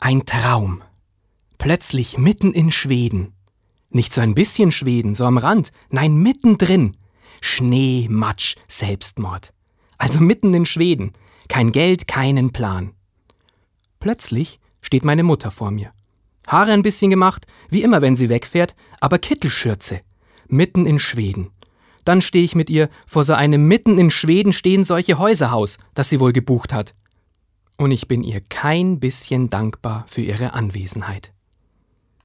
Ein Traum. Plötzlich mitten in Schweden. Nicht so ein bisschen Schweden, so am Rand, nein, mittendrin. Schnee, Matsch, Selbstmord. Also mitten in Schweden. Kein Geld, keinen Plan. Plötzlich steht meine Mutter vor mir. Haare ein bisschen gemacht, wie immer, wenn sie wegfährt, aber Kittelschürze. Mitten in Schweden. Dann stehe ich mit ihr vor so einem mitten in Schweden stehen solche Häuserhaus, das sie wohl gebucht hat. Und ich bin ihr kein bisschen dankbar für ihre Anwesenheit.